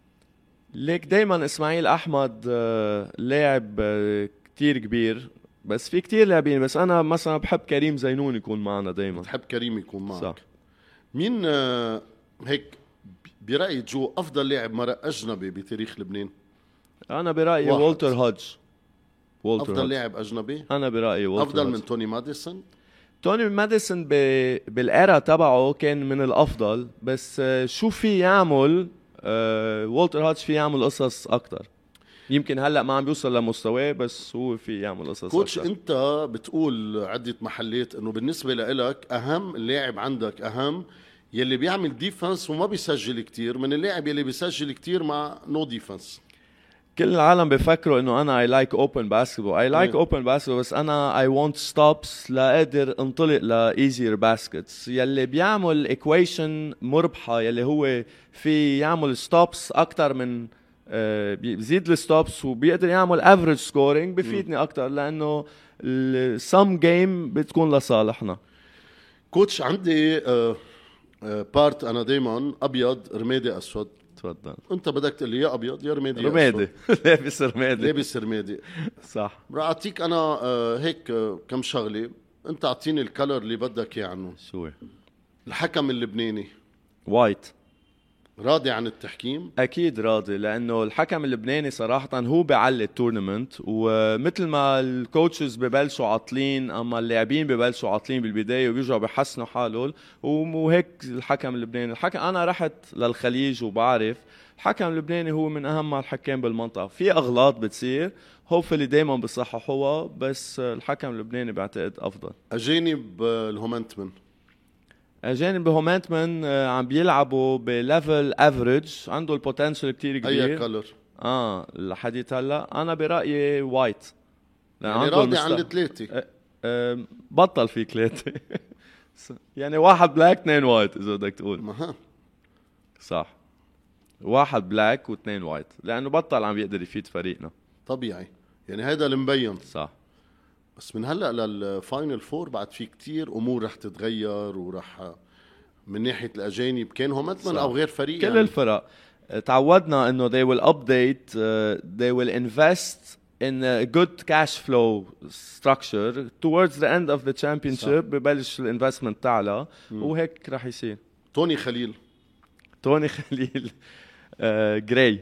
ليك دايما اسماعيل احمد لاعب كتير كبير، بس في كتير لاعبين، بس انا مثلا بحب كريم زينون يكون معنا دايما. بحب كريم يكون معك صح. مين هيك برأيي جو افضل لاعب مرق اجنبي بتاريخ لبنان؟ انا برأيي والتر هودج. والتر افضل لاعب اجنبي انا برأيي والتر افضل هودج. من توني ماديسون. توني ماديسون ب... بالإيرا تبعه كان من الافضل، بس شو في يعمل أه... والتر هودج في يعمل قصص اكتر. يمكن هلا ما عم بيوصل لمستواه، بس هو في يعمل قصص كوتش أكتر. انت بتقول عدة محلات انه بالنسبة لإلك اهم اللاعب عندك اهم يلي بيعمل ديفنس وما بيسجل كتير من اللاعب يلي بيسجل كتير مع نو ديفنس. كل العالم بيفكروا انه انا I like open basketball I like yeah. open basketball بس انا I want stops لقادر انطلق ل easier baskets. يلي بيعمل equation مربحة يلي هو في يعمل stops اكتر من آه بيزيد الستوبس وبيقدر يعمل average scoring بفيدني اكتر، لانه some game بتكون لصالحنا. كوتش عندي آه آه بارت انا دايما ابيض رمادي اسود. تفضل. انت بدك تقول لي يا ابيض يا رمادي رمادي لابس رمادي لابس رمادي صح. رح اعطيك انا آه هيك آه كم شغله، انت اعطيني الكلر اللي بدك اياه عنه. شو الحكم اللبناني وايت؟ راضي عن التحكيم؟ اكيد راضي، لانه الحكم اللبناني صراحه هو بيعلي التورنمنت، ومثل ما الكوتشز ببلشوا عاطلين اما اللاعبين ببلشوا عاطلين بالبدايه وبيرجعوا بيحسنوا حالهم، وهيك الحكم اللبناني. الحكم انا رحت للخليج وبعرف الحكم اللبناني هو من اهم الحكام بالمنطقه. في اغلاط بتصير هوفلي دايما بصححوها، بس الحكم اللبناني بعتقد افضل. اجانب الهومنتمن اجانب بهومنتمن عم بيلعبوا بليفل افريج، عنده البوتنشل كتير كبير. اي كلر؟ اه لحديت هلا انا برايي وايت، يعني راضي عن الثلاثه. أه أه بطل في ثلاثه يعني واحد بلاك اثنين وايت اذا بدك تقول. مها. صح، واحد بلاك واثنين وايت، لانه بطل عم يقدر يفيد فريقنا. طبيعي، يعني هذا المبين. صح. بس من هلا للفاينل فور بعد في كتير امور رح تتغير، ورح من ناحيه الاجانب كان هومنتمن او غير فريق. كل يعني الفرق تعودنا انه they will update uh, they will invest in a good cash flow structure towards the end of the championship. ببلش الانفستمنت تعلى وهيك رح يصير. توني خليل توني خليل uh, جراي،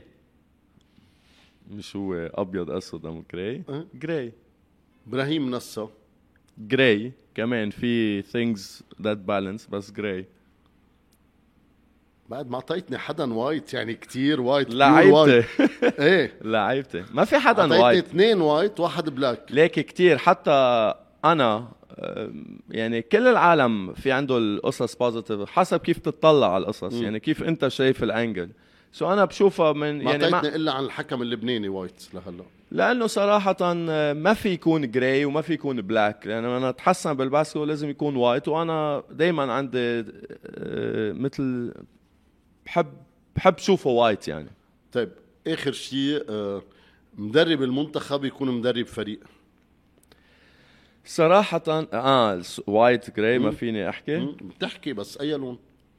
مش هو ابيض اسود ام جراي. أه؟ جراي. ابراهيم نصا جراي كمان في things that balance، بس جراي. بعد ما اعطيتني حدا وايت يعني كتير وايت pure وايت. لعيبتي ايه لعيبتي ما في حدا اعطيتني وايت اثنين وايت واحد بلاك. ليك كتير. حتى انا أم، يعني كل العالم في عنده القصص بوزيتيف حسب كيف تطلع على القصص. مم. يعني كيف انت شايف الانجل. سو انا بشوفها من ما يعني اعطيتني ما الا عن الحكم اللبناني وايت لهلا. لانه صراحه آه، ما في يكون جراي وما في يكون بلاك. لانه انا اتحسن بالباسكو لازم يكون وايت. وانا دائما عندي آه، مثل بحب بحب شوفه وايت يعني. طيب اخر شيء، آه، مدرب المنتخب يكون مدرب فريق. صراحه اه وايت جراي ما مم. فيني احكي. مم، بتحكي بس اي لون؟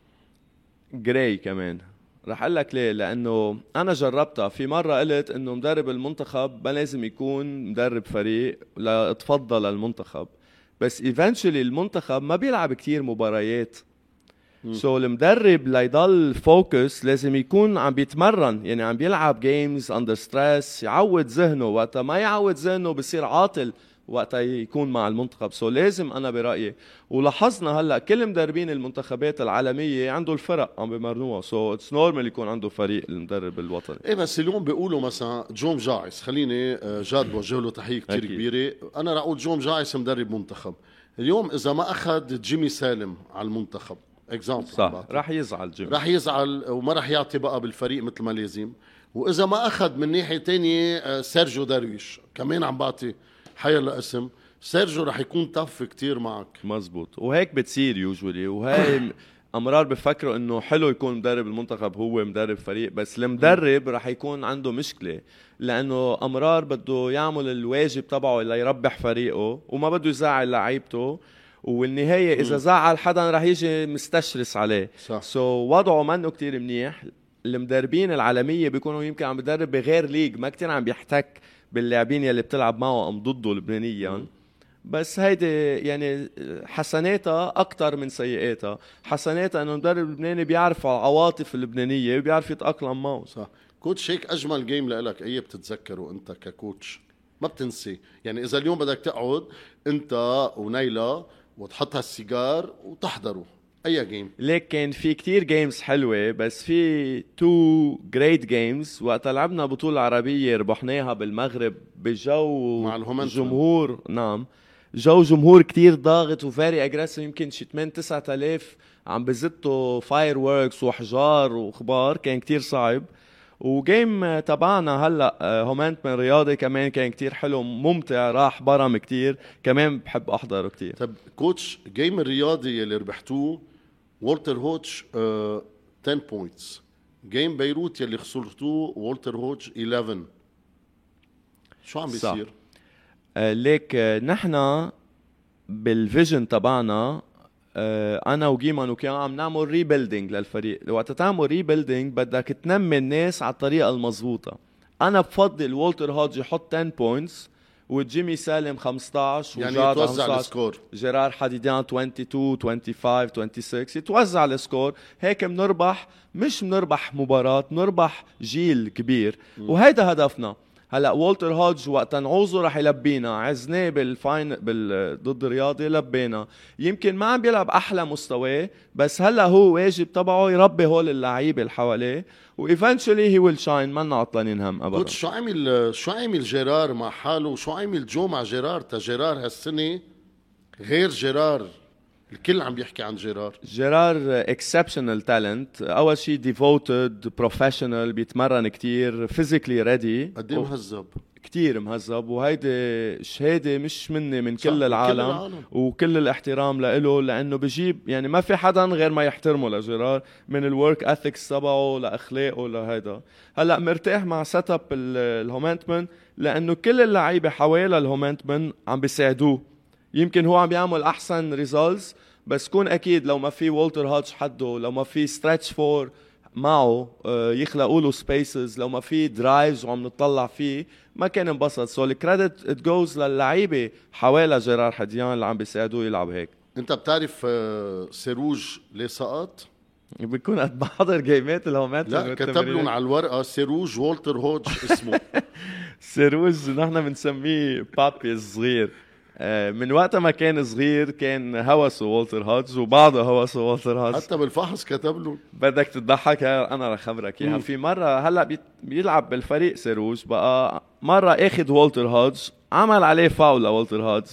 جراي كمان. رح اقول لك ليه. لانه انا جربتها في مره قلت انه مدرب المنتخب ما لازم يكون مدرب فريق لاتفضل المنتخب. بس ايفنتشولي المنتخب ما بيلعب كتير مباريات. سو so, المدرب ليضل فوكس لازم يكون عم بيتمرن. يعني عم بيلعب جيمز اندر ستريس يعود ذهنه. وقتها ما يعود ذهنه بصير عاطل وقتها يكون مع المنتخب. سو so, لازم انا برأيي. ولاحظنا هلا كل مدربين المنتخبات العالمية عنده الفرق عم بمرنوها. سو اتس نورمال يكون عنده فريق المدرب الوطني. ايه بس اليوم بيقولوا مثلا جوم جاعس، خليني آه، جاد بوجه له تحيه كثير أكيد. كبيره. انا رح اقول جوم جاعس مدرب منتخب. اليوم اذا ما اخذ جيمي سالم على المنتخب اكزامبل صح رح يزعل جيمي. رح يزعل وما رح يعطي بقى بالفريق مثل ما لازم. واذا ما اخذ من ناحيه تانية آه، سيرجيو درويش كمان عم بعطي حيلا اسم، سيرجيو رح يكون طف كتير معك. مزبوط. وهيك بتصير يوجولي. وهي امرار بفكروا انه حلو يكون مدرب المنتخب هو مدرب فريق. بس المدرب رح يكون عنده مشكله. لانه امرار بده يعمل الواجب تبعه ليربح فريقه وما بده يزعل لعيبته. والنهايه اذا زعل حدا رح يجي مستشرس عليه. صح. سو so, وضعه منه كتير منيح. المدربين العالمية بيكونوا يمكن عم بدرب بغير ليج ما كتير عم بيحتك باللاعبين يلي بتلعب معه ام ضده لبنانيا. بس هيدي يعني حسناتها اكتر من سيئاتها. حسناتها انه المدرب اللبناني بيعرف العواطف اللبنانيه وبيعرف يتاقلم معه. صح. كوتش هيك اجمل جيم لك اي بتتذكره انت ككوتش ما بتنسي؟ يعني اذا اليوم بدك تقعد انت ونيلا وتحط هالسيجار وتحضروا اي جيم. ليك كان في كتير جيمز حلوة. بس في تو جريت جيمز وقت لعبنا بطولة عربية ربحناها بالمغرب بجو مع الهومنتون. جمهور. نعم جو جمهور كتير ضاغط وفاري اجريسيف. يمكن شي ثمانية تسعة آلاف عم بزتوا فاير ووركس وحجار وخبار. كان كتير صعب. وجيم تبعنا هلا هومنتون رياضي كمان كان كتير حلو ممتع. راح برم كتير كمان بحب احضره كتير. طب كوتش جيم الرياضي اللي ربحتوه والتر هوتش آه عشرة بوينتس. جيم بيروت يلي خسرتوه والتر هوتش إحدى عشر. شو عم صح. بيصير؟ آه ليك آه نحنا بالفيجن تبعنا آه انا وجيمان وكيان عم نعمل ريبيلدينج للفريق. وقت تعمل ريبيلدينج بدك تنمي الناس على الطريقه المضبوطه. انا بفضل والتر هودج يحط عشرة بوينتس وجيمي سالم خمسة عشر يعني وجاد يتوزع خمسة عشر السكور. جيرار حديدان اثنين وعشرين خمسة وعشرين ستة وعشرين يتوزع السكور. هيك بنربح. مش بنربح مباراة بنربح جيل كبير. وهيدا هدفنا. هلا والتر هودج وقت نعوزه رح يلبينا. عزناه بالفاين بال ضد الرياضي لبينا. يمكن ما عم بيلعب احلى مستوى بس هلا هو واجب تبعه يربي هول اللعيبه اللي حواليه. وايفنتشولي هي ويل شاين. ما لنا عطلانين هم ابدا. كوتش شو عامل شو عامل جيرار مع حاله وشو عامل جو مع جيرار؟ تا جيرار هالسنه غير جيرار. الكل عم بيحكي عن جيرار. جيرار اكسبشنال تالنت. اول شيء ديفوتد بروفيشنال بيتمرن كتير فيزيكلي ريدي. قد ايه مهذب كتير مهذب. وهيدي شهاده مش مني من صح، كل من العالم. كل العالم. وكل الاحترام له. لانه بجيب يعني ما في حدا غير ما يحترمه لجيرار من الورك اثكس تبعه لاخلاقه لهيدا. هلا مرتاح مع سيت اب الهومنتمن لانه كل اللعيبه حوالي الهومنتمن عم بيساعدوه. يمكن هو عم بيعمل احسن ريزولتس بس كون اكيد لو ما في والتر هودج حده لو ما في ستريتش فور معه يخلقوا له سبيسز لو ما في درايفز وعم نطلع فيه ما كان انبسط. سو الكريدت ات جوز للعيبه حوالي جيرار حديان اللي عم بيساعدوه يلعب هيك. انت بتعرف آه، سيروج ليه سقط؟ بيكون قد بحضر جيمات الهومات. لا كتب لهم على الورقه سيروج والتر هودج اسمه. سيروز نحن بنسميه بابي الصغير. آه، من وقت ما كان صغير كان هوسه والتر هودج وبعده هوسه والتر هودج. حتى بالفحص كتب له. بدك تضحك انا رح خبرك اياها. في مره هلا بي- بيلعب بالفريق سيروز بقى، مره اخذ والتر هودج عمل عليه فاول لوالتر هودج،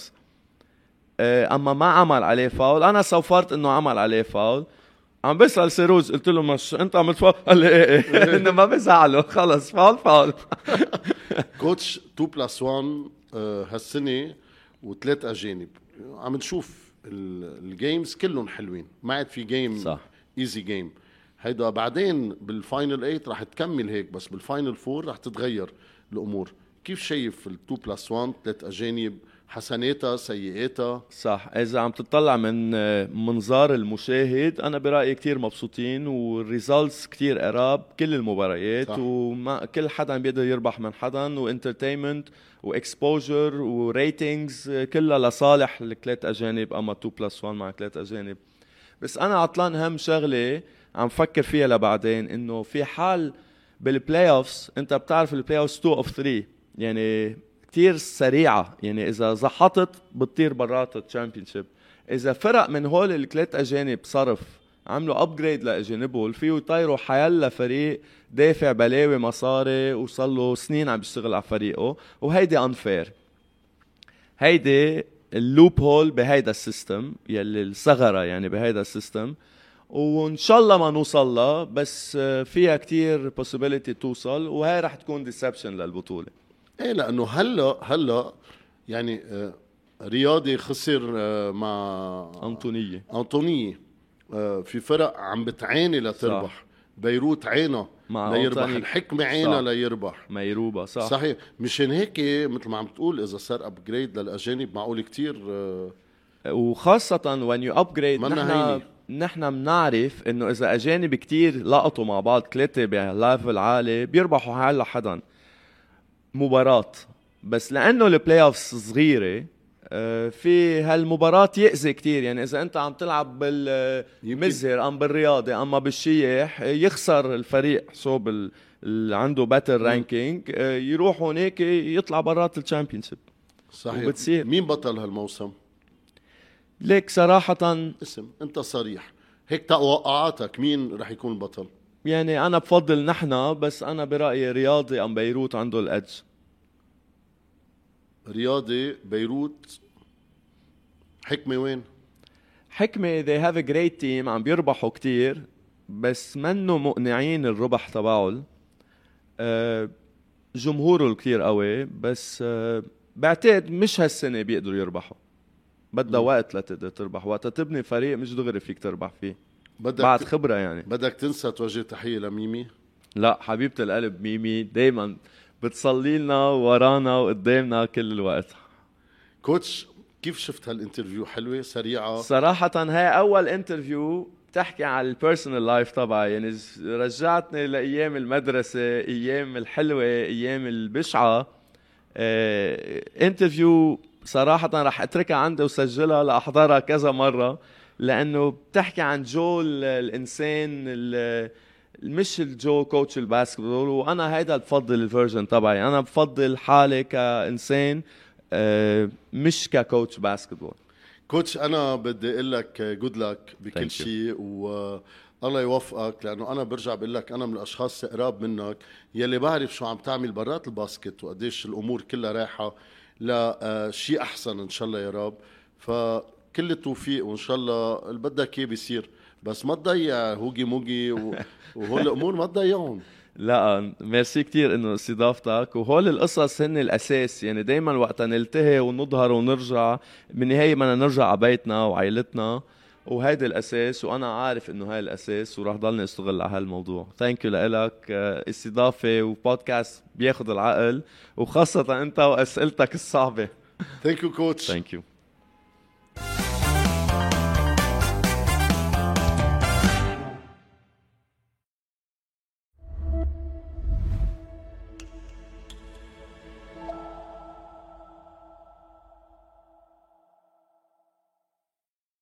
آه، اما ما عمل عليه فاول. انا صفرت انه عمل عليه فاول، عم بسأل سيروز قلت له مش انت عملت فاول؟ قال لي ايه ايه انه ما بزعله خلص فاول فاول. كوتش اتنين بلس واحد آه، هالسنه وثلاث اجانب، عم نشوف ال- الجيمز كلهم حلوين، ما عاد في جيم صح. ايزي جيم. هيدا بعدين بالفاينل ثمانية رح تكمل هيك، بس بالفاينل أربعة رح تتغير الامور. كيف شايف ال اتنين بلس واحد ثلاث اجانب، حسناتها سيئاتها؟ صح، اذا عم تطلع من آه، منظار المشاهد انا برايي كتير مبسوطين، والريزلتس كتير قراب كل المباريات، صح. وما كل حدا بيقدر يربح من حدا، وانترتينمنت واكسبوجر وريتنجز كلها لصالح الثلاث اجانب، اما اتنين بلس واحد مع ثلاث اجانب. بس انا عطلان هم شغله عم فكر فيها لبعدين، انه في حال بالبلاي اوفز انت بتعرف البلاي اوفز اتنين اوف ثلاثة يعني كتير سريعه، يعني اذا زحطت بتطير برات الشامبيونشيب. اذا فرق من هول الثلاث اجانب صرف عملوا ابجريد لاجانبهم فيه يطيروا حيلا فريق دافع بلاوي مصاري وصار له سنين عم بيشتغل على فريقه، وهيدي انفير. هيدي اللوب هول بهيدا السيستم يلي الثغره يعني بهيدا السيستم، وان شاء الله ما نوصل لها، بس فيها كتير possibility توصل، وهي رح تكون ديسبشن للبطوله. ايه لانه هلا هلا يعني آه، رياضي خسر آه، مع انطونيه أنطونية. آه، في فرق عم بتعاني لتربح. صح. بيروت عينه مع ليربح، أنطوني. الحكمة عينه صح. ليربح. ميروبا صح. صحيح. مشان هيك مثل ما عم تقول اذا صار ابجريد للاجانب معقول كتير آه، وخاصة when you upgrade منا نحن هيني. نحن بنعرف انه اذا اجانب كتير لقطوا مع بعض ثلاثة بليفل عالي بيربحوا حال لحدا مباراة. بس لانه البلاي اوفز صغيرة آه، في هالمباراة يأذي كتير، يعني اذا انت عم تلعب بالمزهر ام بالرياضي اما بالشيح يخسر الفريق صوب ال- اللي عنده باتل رانكينج، يروح هونيك يطلع برات الشامبيونشيب. صحيح. وبتصير. مين بطل هالموسم؟ ليك صراحة اسم انت صريح هيك، توقعاتك مين رح يكون البطل؟ يعني أنا بفضل نحنا، بس أنا برأيي رياضي أم بيروت عنده الأدج. رياضي بيروت. حكمة وين؟ حكمة they have a great team عم بيربحوا كتير، بس منه مقنعين الربح تبعول. أه جمهوره كتير قوي، بس أه بعتقد مش هالسنة بيقدروا يربحوا، بدها وقت لتقدر تربح. وقت تبني فريق مش دغري فيك تربح فيه، بدك بعد ت- خبرة يعني. بدك تنسى توجه تحية لميمي. لا حبيبة القلب ميمي دايما بتصلي لنا ورانا وقدامنا كل الوقت. كوتش كيف شفت هالانترفيو؟ حلوة سريعة؟ صراحة هاي أول انترفيو بتحكي عن البيرسونال لايف تبعي، يعني ز- رجعتني لأيام المدرسة، أيام الحلوة، أيام البشعة. اه انترفيو صراحة رح أتركها عندي وسجلها لأحضرها كذا مرة، لأنه بتحكي عن جو ال- الإنسان ال- مش الجو كوتش الباسكتبول. وأنا هيدا بفضل الفيرجن تبعي، أنا بفضل حالي كإنسان اه مش ككوتش باسكتبول. كوتش انا بدي اقول لك جود لك بكل Thank you. شيء، والله يوفقك، لانه انا برجع بقول لك انا من الاشخاص قراب منك يلي بعرف شو عم تعمل برات الباسكت، وقديش الامور كلها رايحه لشيء احسن ان شاء الله يا رب. فكل التوفيق، وان شاء الله اللي بدك اياه بيصير، بس ما تضيع هوجي موجي و- وهول الامور ما تضيعهم. لا ميرسي كتير انه استضافتك، وهول القصص هن الاساس، يعني دايما وقتا نلتهي ونظهر ونرجع بالنهاية بدنا نرجع على بيتنا وعائلتنا، وهيدا الاساس، وانا عارف انه هاي الاساس وراح ضلني اشتغل على هالموضوع. ثانك يو لك، استضافة وبودكاست بياخد العقل، وخاصة انت واسئلتك الصعبة. ثانك يو كوتش. ثانك يو.